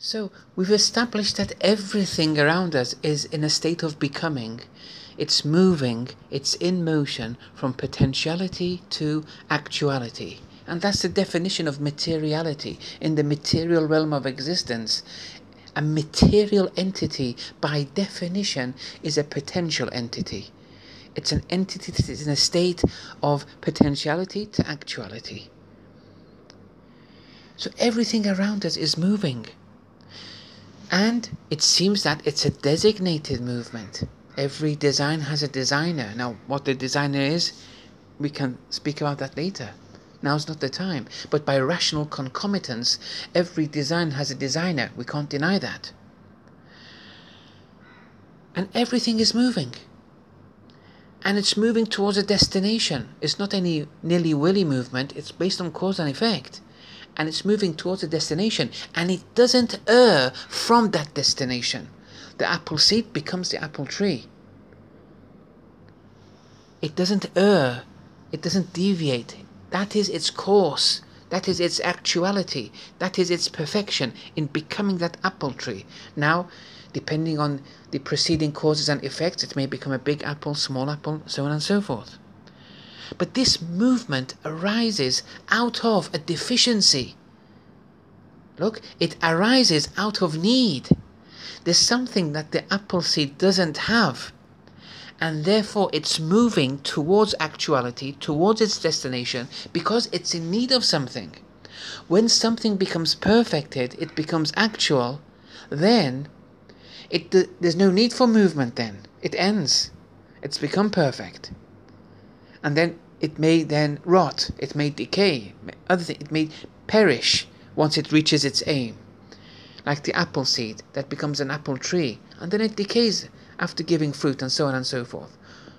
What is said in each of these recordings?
So we've established that everything around us is in a state of becoming. It's moving, it's in motion from potentiality to actuality. And that's the definition of materiality in the material realm of existence. A material entity, by definition, is a potential entity. It's an entity that is in a state of potentiality to actuality. So everything around us is moving. And it seems that it's a designated movement. Every design has a designer. Now, what the designer is, we can speak about that later. Now's not the time. But by rational concomitance, every design has a designer. We can't deny that. And everything is moving. And it's moving towards a destination. It's not any nilly-willy movement. It's based on cause and effect. And it's moving towards a destination, and it doesn't err from that destination. The apple seed becomes the apple tree. It doesn't err, it doesn't deviate. That is its course, that is its actuality, that is its perfection in becoming that apple tree. Now, depending on the preceding causes and effects, it may become a big apple, small apple, so on and so forth. But this movement arises out of a deficiency. Look, it arises out of need. There's something that the apple seed doesn't have. And therefore it's moving towards actuality, towards its destination, because it's in need of something. When something becomes perfected, it becomes actual, then there's no need for movement then. It ends. It's become perfect. And then it may then rot, it may decay, it may perish once it reaches its aim. Like the apple seed that becomes an apple tree, and then it decays after giving fruit, and so on and so forth.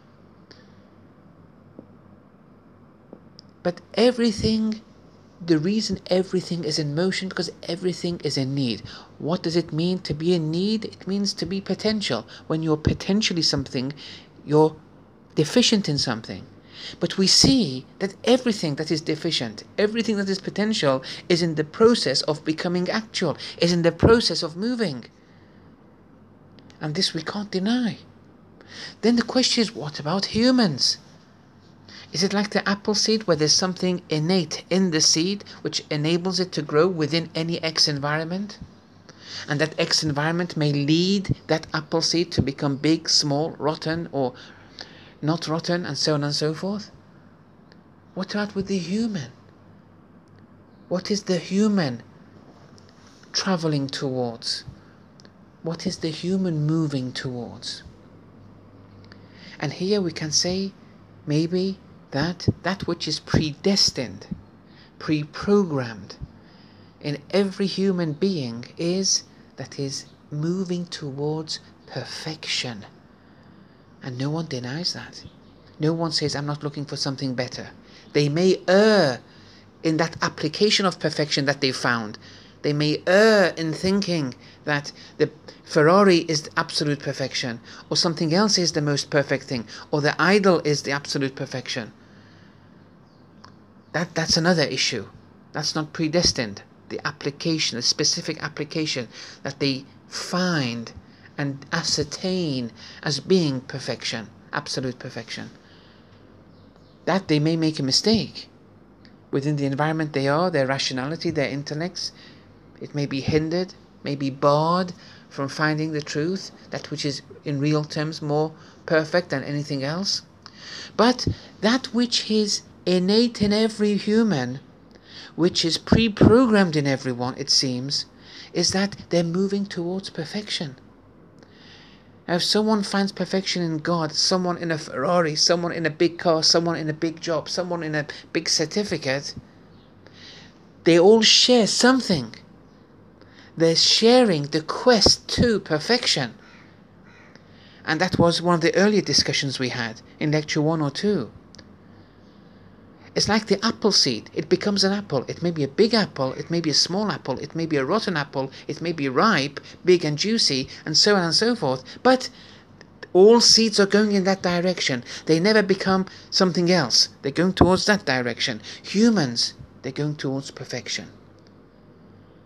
But everything, the reason everything is in motion, because everything is in need. What does it mean to be in need? It means to be potential. When you're potentially something, you're deficient in something. But we see that everything that is deficient, everything that is potential, is in the process of becoming actual, is in the process of moving. And this we can't deny. Then the question is, what about humans? Is it like the apple seed, where there's something innate in the seed which enables it to grow within any X environment? And that X environment may lead that apple seed to become big, small, rotten, or not rotten, and so on and so forth? What about with the human? What is the human traveling towards? What is the human moving towards? And here we can say maybe that which is predestined, pre-programmed in every human being is moving towards perfection. And no one denies that. No one says, I'm not looking for something better. They may err in that application of perfection that they found. They may err in thinking that the Ferrari is the absolute perfection, or something else is the most perfect thing, or the idol is the absolute perfection. That's another issue. That's not predestined. The application, the specific application that they find and ascertain as being perfection, absolute perfection. That they may make a mistake. Within the environment they are, their rationality, their intellects, it may be hindered, may be barred from finding the truth, that which is in real terms more perfect than anything else. But that which is innate in every human, which is pre-programmed in everyone, it seems, is that they're moving towards perfection. Now, if someone finds perfection in God, someone in a Ferrari, someone in a big car, someone in a big job, someone in a big certificate, they all share something. They're sharing the quest to perfection. And that was one of the earlier discussions we had in lecture 1 or 2. It's like the apple seed. It becomes an apple. It may be a big apple, it may be a small apple, it may be a rotten apple, it may be ripe, big and juicy, and so on and so forth. But all seeds are going in that direction. They never become something else. They're going towards that direction. Humans, they're going towards perfection.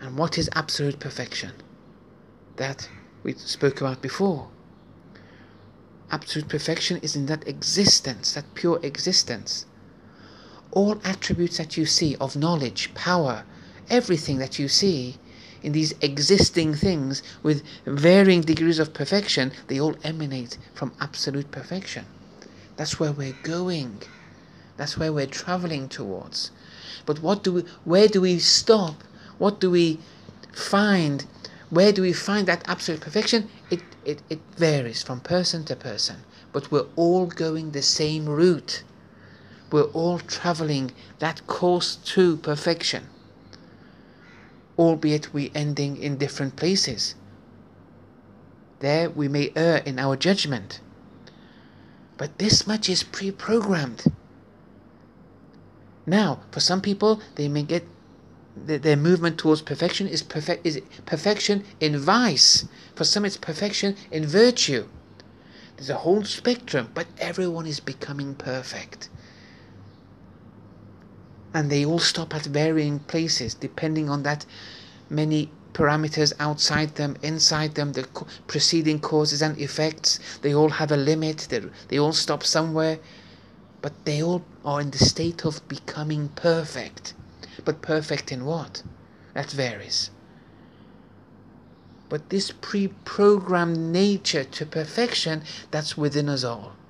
And what is absolute perfection? That we spoke about before. Absolute perfection is in that existence, that pure existence. All attributes that you see of knowledge, power, everything that you see in these existing things with varying degrees of perfection, they all emanate from absolute perfection. That's where we're going. That's where we're traveling towards. But where do we stop? What do we find? Where do we find that absolute perfection? It varies from person to person. But we're all going the same route. We're all traveling that course to perfection. Albeit we ending in different places. There we may err in our judgment. But this much is pre-programmed. Now, for some people, they may get their movement towards perfection is perfection in vice. For some, it's perfection in virtue. There's a whole spectrum, but everyone is becoming perfect. And they all stop at varying places, depending on that many parameters outside them, inside them, the preceding causes and effects. They all have a limit. They all stop somewhere. But they all are in the state of becoming perfect. But perfect in what? That varies. But this pre-programmed nature to perfection, that's within us all.